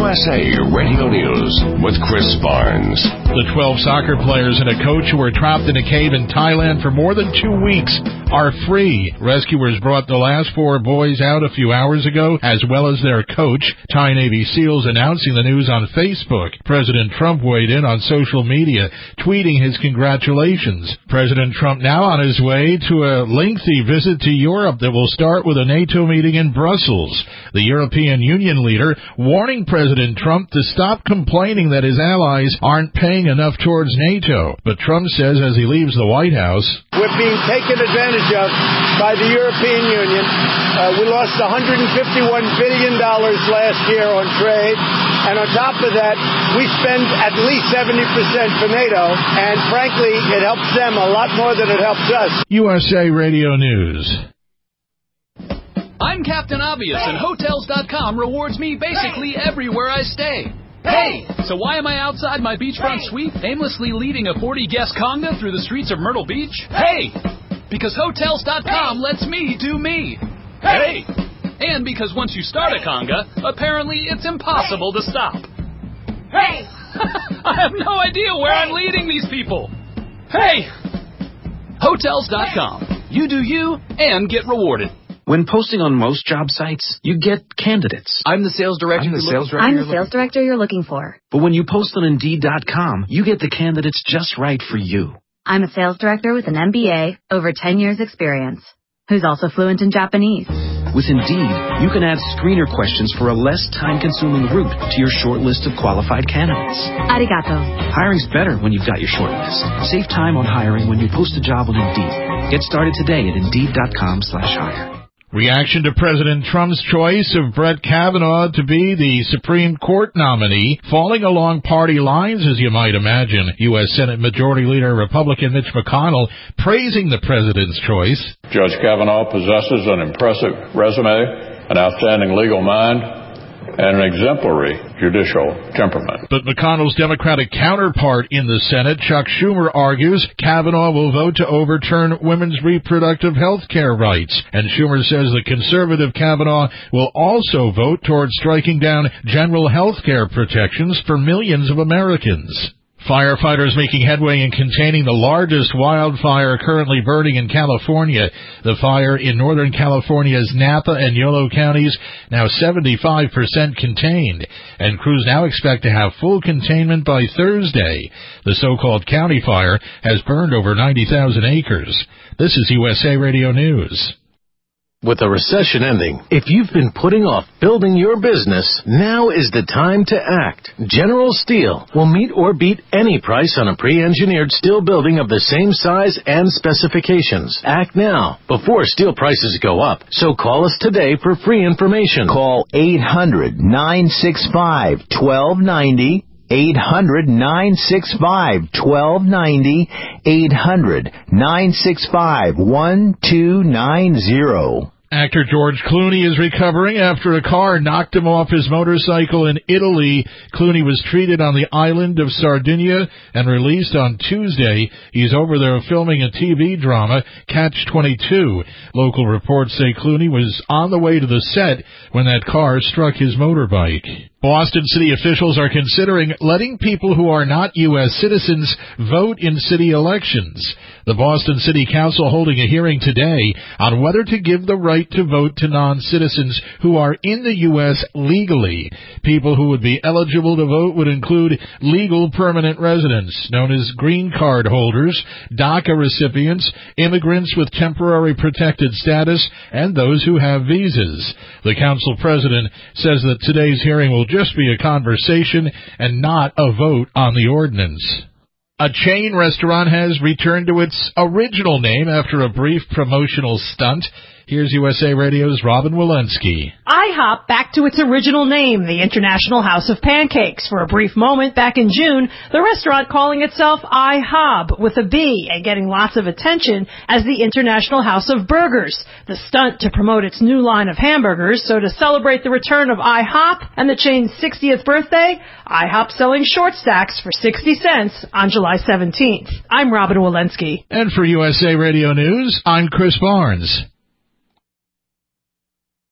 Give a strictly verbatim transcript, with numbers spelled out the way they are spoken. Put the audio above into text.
S A Radio News with Chris Barnes. The twelve soccer players and a coach who were trapped in a cave in Thailand for more than two weeks are free. Rescuers brought the last four boys out a few hours ago, as well as their coach. Thai Navy SEALs announcing the news on Facebook. President Trump weighed in on social media, tweeting his congratulations. President Trump now on his way to a lengthy visit to Europe that will start with a NATO meeting in Brussels. The European Union leader warning President Trump to stop complaining that his allies aren't paying enough towards NATO. But Trump says as he leaves the White House, we're being taken advantage of by the European Union. Uh, we lost one hundred fifty-one billion dollars last year on trade. And on top of that, we spend at least seventy percent for NATO. And frankly, it helps them a lot more than it helps us. U S A Radio News. I'm Captain Obvious, and Hotels dot com rewards me basically everywhere I stay. Hey! So why am I outside my beachfront suite, aimlessly leading a forty-guest conga through the streets of Myrtle Beach? Hey! Because Hotels dot com lets me do me. Hey! And because once you start a conga, apparently it's impossible to stop. Hey! I have no idea where I'm leading these people. Hey! Hotels dot com. You do you and get rewarded. When posting on most job sites, you get candidates. I'm the sales director. I'm the sales director. I'm the sales director you're looking for. But when you post on Indeed dot com, you get the candidates just right for you. I'm a sales director with an M B A, over ten years experience, who's also fluent in Japanese. With Indeed, you can add screener questions for a less time-consuming route to your short list of qualified candidates. Arigato. Hiring's better when you've got your short list. Save time on hiring when you post a job on Indeed. Get started today at Indeed dot com slash hire. Reaction to President Trump's choice of Brett Kavanaugh to be the Supreme Court nominee, falling along party lines, as you might imagine. U S Senate Majority Leader Republican Mitch McConnell praising the president's choice. Judge Kavanaugh possesses an impressive resume, an outstanding legal mind, and an exemplary judicial temperament. But McConnell's Democratic counterpart in the Senate, Chuck Schumer, argues Kavanaugh will vote to overturn women's reproductive health care rights. And Schumer says the conservative Kavanaugh will also vote towards striking down general health care protections for millions of Americans. Firefighters making headway in containing the largest wildfire currently burning in California. The fire in Northern California's Napa and Yolo counties now seventy-five percent contained, and crews now expect to have full containment by Thursday. The so-called county fire has burned over ninety thousand acres. This is U S A Radio News. With the recession ending, if you've been putting off building your business, now is the time to act. General Steel will meet or beat any price on a pre-engineered steel building of the same size and specifications. Act now, before steel prices go up. So call us today for free information. Call eight hundred, nine six five, one two nine zero. eight hundred, nine six five, one two nine zero. eight hundred, nine six five, one two nine zero. Actor George Clooney is recovering after a car knocked him off his motorcycle in Italy. Clooney was treated on the island of Sardinia and released on Tuesday. He's over there filming a T V drama, Catch twenty-two. Local reports say Clooney was on the way to the set when that car struck his motorbike. Boston city officials are considering letting people who are not U S citizens vote in city elections. The Boston City Council holding a hearing today on whether to give the right to vote to non-citizens who are in the U S legally. People who would be eligible to vote would include legal permanent residents, known as green card holders, DACA recipients, immigrants with temporary protected status, and those who have visas. The council president says that today's hearing will just be a conversation and not a vote on the ordinance. A chain restaurant has returned to its original name after a brief promotional stunt. Here's U S A Radio's Robin Walensky. IHOP back to its original name, the International House of Pancakes. For a brief moment back in June, the restaurant calling itself IHOB with a B and getting lots of attention as the International House of Burgers. The stunt to promote its new line of hamburgers, so to celebrate the return of IHOP and the chain's sixtieth birthday, IHOP selling short stacks for sixty cents on July seventeenth. I'm Robin Walensky. And for U S A Radio News, I'm Chris Barnes.